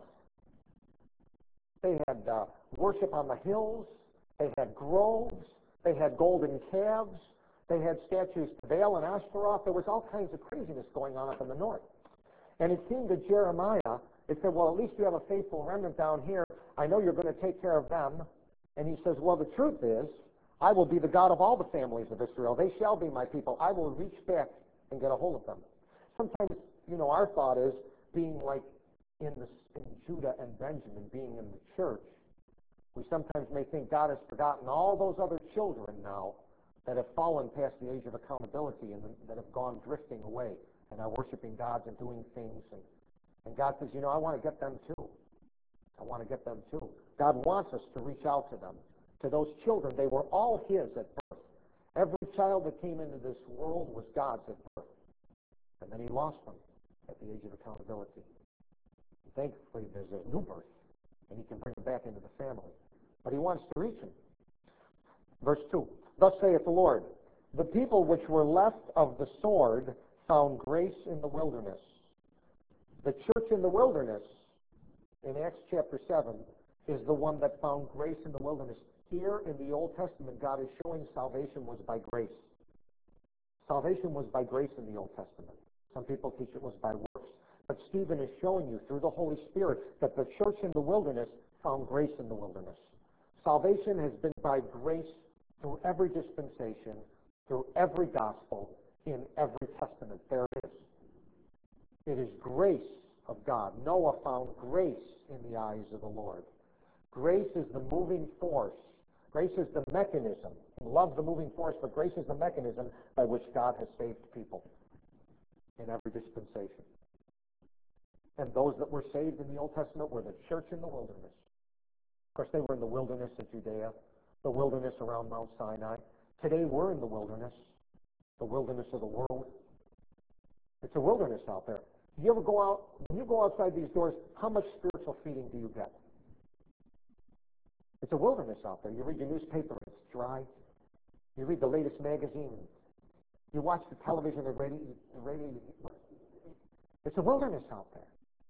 They had worship on the hills, they had groves, they had golden calves, they had statues to Baal and Ashtaroth. There was all kinds of craziness going on up in the north. And it seemed to Jeremiah, it said, well, at least you have a faithful remnant down here. I know you're going to take care of them. And he says, well, the truth is, I will be the God of all the families of Israel. They shall be my people. I will reach back and get a hold of them. Sometimes, our thought is being like in Judah and Benjamin, being in the church. We sometimes may think God has forgotten all those other children now that have fallen past the age of accountability and that have gone drifting away and are worshiping gods and doing things. And God says, I want to get them too. I want to get them too. God wants us to reach out to them, to those children. They were all his at birth. Every child that came into this world was God's at birth. And then he lost them at the age of accountability. Thankfully, there's a new birth, and he can bring them back into the family. But he wants to reach them. Verse 2, Thus saith the Lord, the people which were left of the sword found grace in the wilderness. The church in the wilderness, in Acts chapter 7, is the one that found grace in the wilderness. Here in the Old Testament, God is showing salvation was by grace. Salvation was by grace in the Old Testament. Some people teach it was by works. But Stephen is showing you through the Holy Spirit that the church in the wilderness found grace in the wilderness. Salvation has been by grace through every dispensation, through every gospel, in every testament. There it is. It is grace of God. Noah found grace in the eyes of the Lord. Grace is the moving force. Grace is the mechanism. Love the moving force, but grace is the mechanism by which God has saved people in every dispensation. And those that were saved in the Old Testament were the church in the wilderness. Of course, they were in the wilderness of Judea, the wilderness around Mount Sinai. Today, we're in the wilderness of the world. It's a wilderness out there. You ever go out, when you go outside these doors, how much spiritual feeding do you get? It's a wilderness out there. You read your newspaper, it's dry. You read the latest magazine. You watch the television and radio. It's a wilderness out there.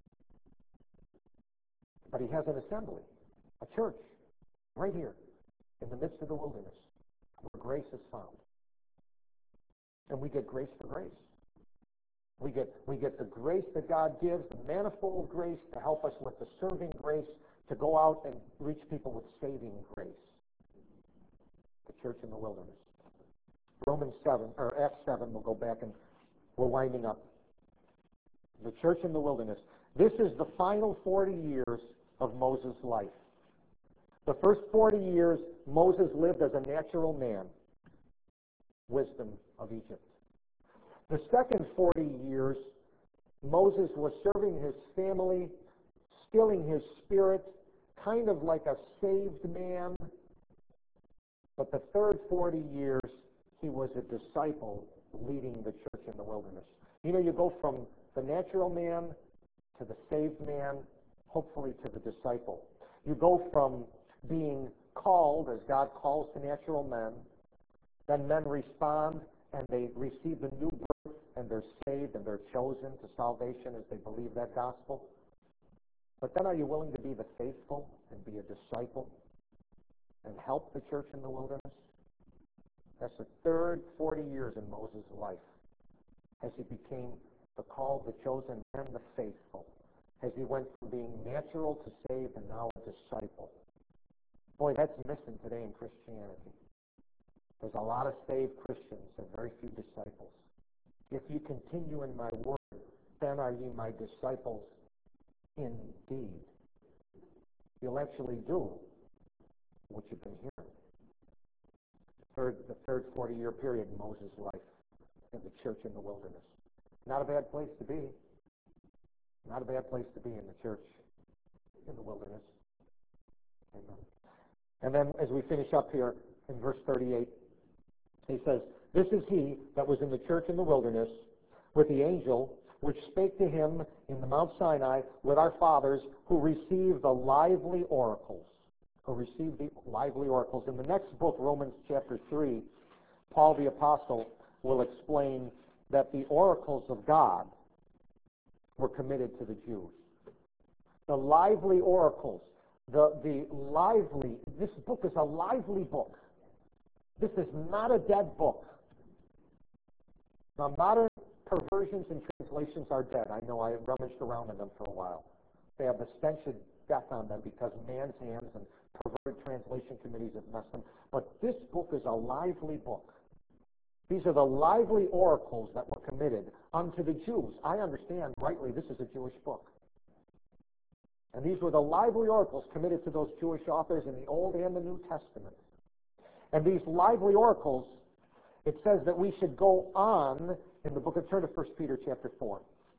But he has an assembly, a church, right here, in the midst of the wilderness, where grace is found. And we get grace for grace. We get the grace that God gives, the manifold grace to help us with the serving grace, to go out and reach people with saving grace. The church in the wilderness. Acts 7, we'll go back and we're winding up. The church in the wilderness. This is the final 40 years of Moses' life. The first 40 years, Moses lived as a natural man. Wisdom of Egypt. The second 40 years, Moses was serving his family, stilling his spirit, kind of like a saved man. But the third 40 years, he was a disciple leading the church in the wilderness. You know, you go from the natural man to the saved man, hopefully to the disciple. You go from being called, as God calls to natural men, then men respond and they receive the new birth and they're saved and they're chosen to salvation as they believe that gospel. But then are you willing to be the faithful and be a disciple and help the church in the wilderness? That's the third 40 years in Moses' life as he became the called, the chosen, and the faithful. As he went from being natural to saved and now a disciple. Boy, that's missing today in Christianity. There's a lot of saved Christians and very few disciples. If you continue in my word, then are ye my disciples indeed. You'll actually do what you've been hearing. The third 40-year period in Moses' life in the church in the wilderness. Not a bad place to be. Not a bad place to be in the church in the wilderness. Amen. And then as we finish up here in verse 38, he says, "This is he that was in the church in the wilderness with the angel which spake to him in the Mount Sinai with our fathers, who received the lively oracles." Who received the lively oracles. In the next book, Romans chapter 3, Paul the Apostle will explain that the oracles of God were committed to the Jews. The lively oracles. This book is a lively book. This is not a dead book. Now, modern perversions and translations are dead. I know I rummaged around in them for a while. They have the stench of death on them because man's hands and perverted translation committees have messed them. But this book is a lively book. These are the lively oracles that were committed unto the Jews. I understand, rightly, this is a Jewish book. And these were the lively oracles committed to those Jewish authors in the Old and the New Testament. And these lively oracles, it says that we should go on in the book of, turn to 1 Peter chapter 4.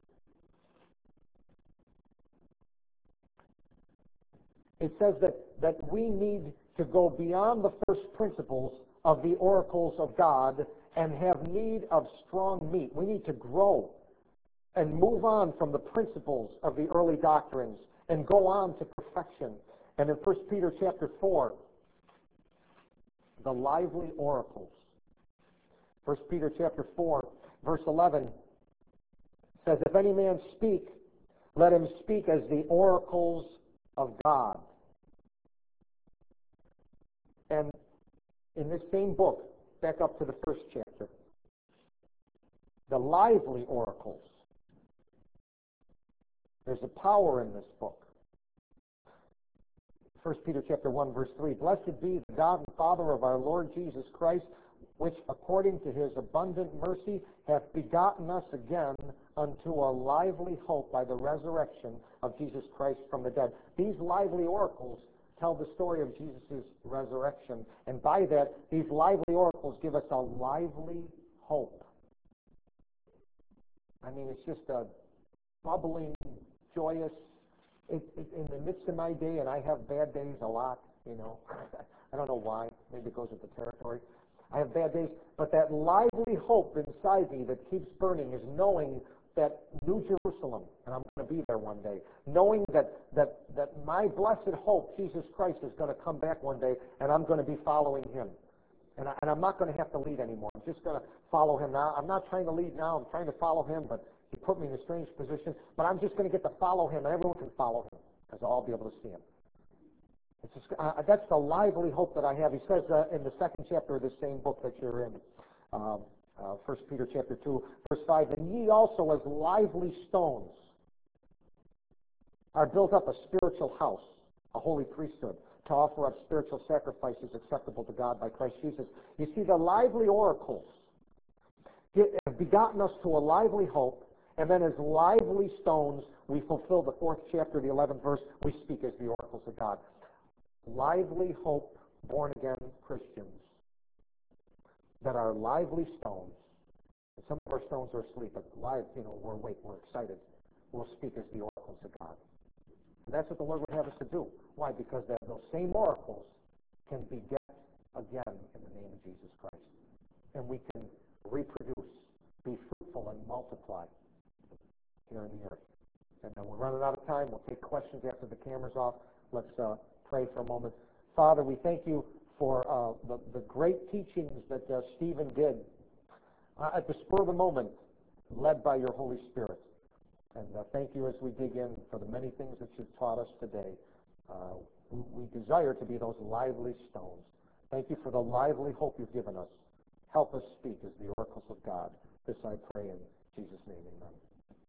It says that we need to go beyond the first principles of the oracles of God and have need of strong meat. We need to grow and move on from the principles of the early doctrines and go on to perfection. And in 1 Peter chapter 4, the lively oracles. 1 Peter chapter 4, verse 11 says, "If any man speak, let him speak as the oracles of God." And in this same book, back up to the first chapter, the lively oracles. There's a power in this book. 1 Peter chapter 1, verse 3, "Blessed be the God and Father of our Lord Jesus Christ, which according to his abundant mercy hath begotten us again unto a lively hope by the resurrection of Jesus Christ from the dead." These lively oracles tell the story of Jesus' resurrection. And by that, these lively oracles give us a lively hope. I mean, it's just a bubbling, joyous, in the midst of my day, and I have bad days a lot, you know. I don't know why. Maybe it goes with the territory. I have bad days, but that lively hope inside me that keeps burning is knowing that New Jerusalem, and I'm going to be there one day, knowing that my blessed hope, Jesus Christ, is going to come back one day, and I'm going to be following him. And I'm not going to have to lead anymore. I'm just going to follow him now. I'm not trying to lead now. I'm trying to follow him, but he put me in a strange position. But I'm just going to get to follow him, and everyone can follow him, because I'll be able to see him. It's just, that's the lively hope that I have. He says in the second chapter of this same book that you're in, 1 Peter chapter 2, verse 5, and ye also as lively stones are built up a spiritual house, a holy priesthood, to offer up spiritual sacrifices acceptable to God by Christ Jesus. You see, the lively oracles have begotten us to a lively hope, and then as lively stones, we fulfill the 4th chapter, the 11th verse, we speak as the oracles of God. Lively hope, born-again Christians that are lively stones. And some of our stones are asleep, but live, we're awake, we're excited. We'll speak as the oracles of God. And that's what the Lord would have us to do. Why? Because those same oracles can beget again in the name of Jesus Christ. And we can reproduce, be fruitful, and multiply here on the earth. And we're running out of time. We'll take questions after the camera's off. Let's pray for a moment. Father, we thank you for the great teachings that Stephen did at the spur of the moment, led by your Holy Spirit. And thank you as we dig in for the many things that you've taught us today. We desire to be those lively stones. Thank you for the lively hope you've given us. Help us speak as the oracles of God. This I pray in Jesus' name, amen.